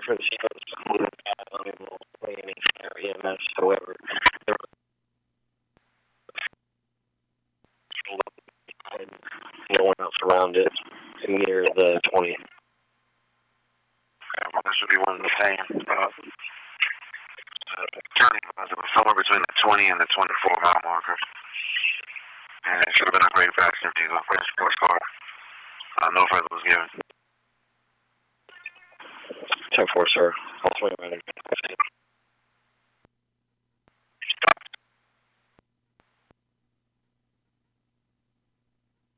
for the show. Unable to play any EMS, however, there was no one else around it near the 20. Well, this would be one of the same. Turning was somewhere between the 20 and the 24 mile marker. And it should have been a great passenger vehicle for a sports car. No further was given. 10-4, sir. All 20 minutes.